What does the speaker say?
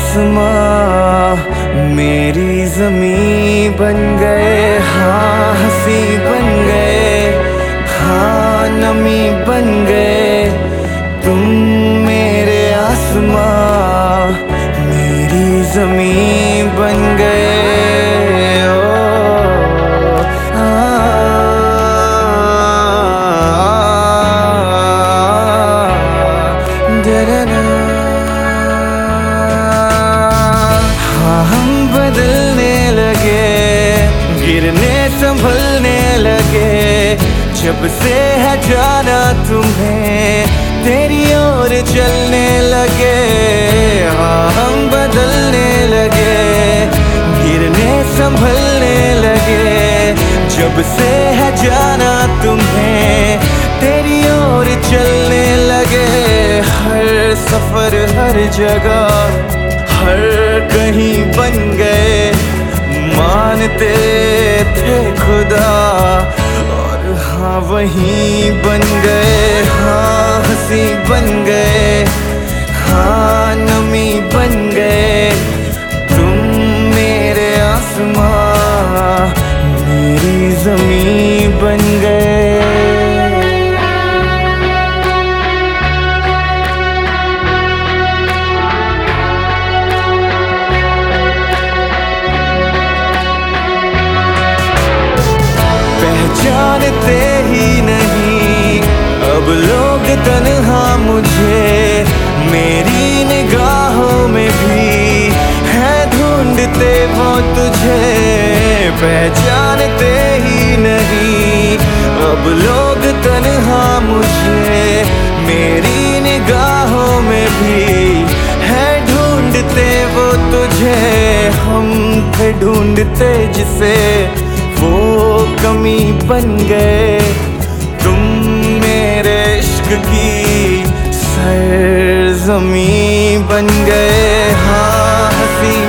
आसमां मेरी ज़मीं बन गए, हाँ हंसी बन गए, हाँ नमी बन गए। तुम मेरे आसमां मेरी ज़मीं बन गए। बदलने लगे, गिरने संभलने लगे, जब से है जाना तुम्हें तेरी ओर चलने लगे। हाँ हम बदलने लगे, गिरने संभलने लगे, जब से है जाना तुम्हें तेरी ओर चलने लगे। हर सफर हर जगह हर कहीं बन गए, मानते थे खुदा और हाँ वहीं बन गए। हाँ हंसी बन गए, हाँ नमी बन गए। तुम मेरे आसमां मेरी ज़मीं बन गए। जानते ही नहीं अब लोग तन्हा मुझे, मेरी निगाहों में भी है ढूंढते वो तुझे। पहचानते ही नहीं अब लोग तन्हा मुझे, मेरी निगाहों में भी है ढूंढते वो तुझे। हम थे ढूंढते जिसे वो कमी बन गए, तुम मेरे इश्क की सरज़मीं बन गए। हाँ हंसी